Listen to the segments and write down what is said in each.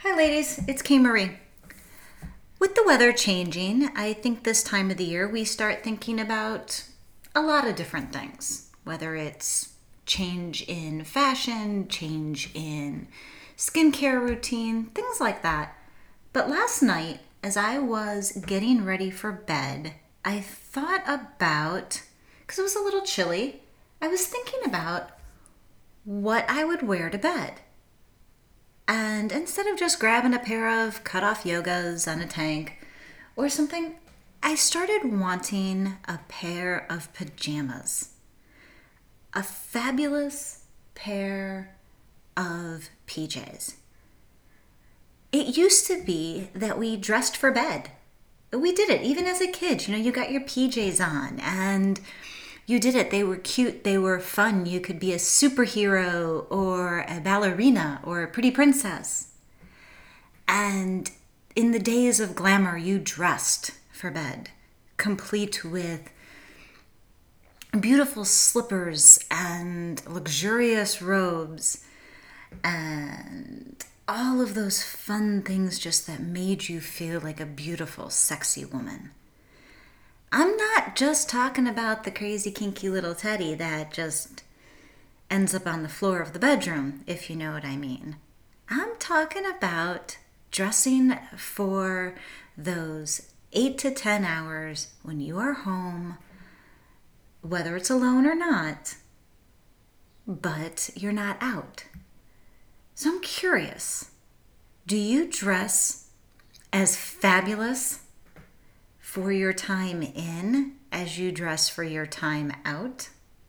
Hi, ladies. It's Kay Marie. With the weather changing, I think this time of the year we start thinking about a lot of different things, whether it's change in fashion, change in skincare routine, things like that. But last night, as I was getting ready for bed, I thought about, because it was a little chilly, I was thinking about what I would wear to bed. And instead of just grabbing a pair of cut off yogas and a tank or something, I started wanting a pair of pajamas. A fabulous pair of PJs. It used to be that we dressed for bed. We did it even as a kid. You got your PJs on and you did it. They were cute. They were fun. You could be a superhero or a ballerina or a pretty princess. And in the days of glamour, you dressed for bed, complete with beautiful slippers and luxurious robes and all of those fun things just that made you feel like a beautiful, sexy woman. I'm not just talking about the crazy, kinky little teddy that just ends up on the floor of the bedroom, if you know what I mean. I'm talking about dressing for those 8 to 10 hours when you are home, whether it's alone or not, but you're not out. So I'm curious, do you dress as fabulous for your time in as you dress for your time out?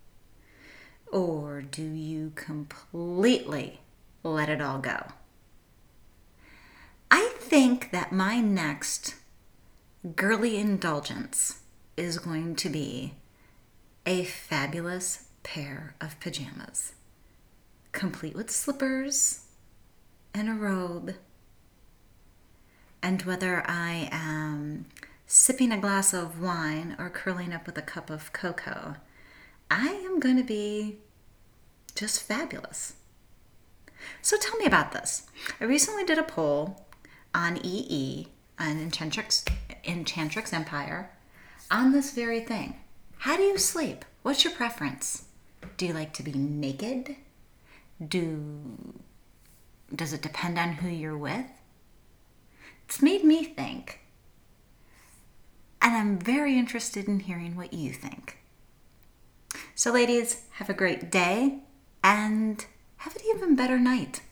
Or do you completely let it all go? I think that my next girly indulgence is going to be a fabulous pair of pajamas, complete with slippers and a robe. And whether I am sipping a glass of wine or curling up with a cup of cocoa, I am going to be just fabulous. So tell me about this. I recently did a poll on EE, on Enchantrix Empire, on this very thing. How do you sleep? What's your preference? Do you like to be naked? Does it depend on who you're with? It's made me think. And I'm very interested in hearing what you think. So ladies, have a great day and have an even better night.